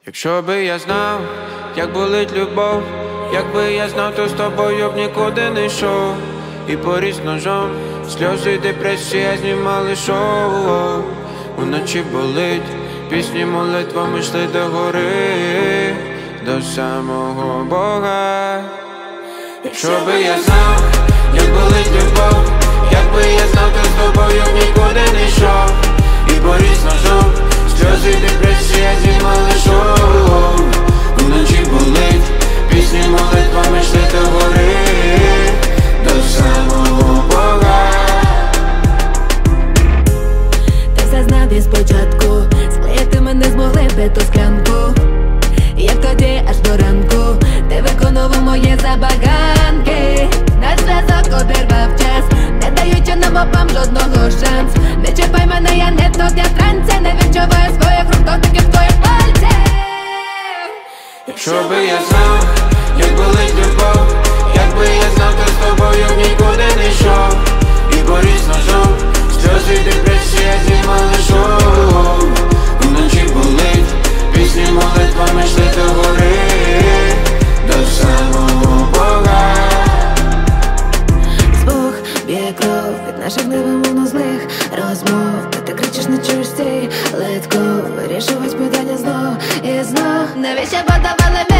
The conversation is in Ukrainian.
Якщо би я знав, як болить любов, якби я знав, то з тобою б нікуди не йшов. І поріз ножом, сльози, депресія знімали шоу. Уночі болить, пісні молитвами йшли до гори, до самого Бога. Якщо би я знав, як болить любов, якби я знав, то з тобою б нікуди не йшов. І поріз ножом, сльози, депресія знімали шоу. Уночі болить, пісні молитвами йшли до гори, до самого Бога. Ти все знав і спочатку, склеїти ми не змогли би ту склянку. Як тоді аж до ранку ти виконував мої забаганки. Наш зв'язок обірвав час, не даючи нам обом жодного шанс. Не чіпай мене, я не тут, я в трансі, не відчуваю своїх рук, дотиків твоїх пальців. Якщо би я знав, як болить любов, якби я знав, то з тобою нікуди не йшов. І поріз ножом, сльози, депресія знімали шоу. Уночі болить, пісні молитвами йшли до гори, до самого Бога. Звук б'є кров від наших невимовно злих розмов. Ти кричиш, не чуєш цей литко, вирішувати питання знов і знов. Навіщо подавали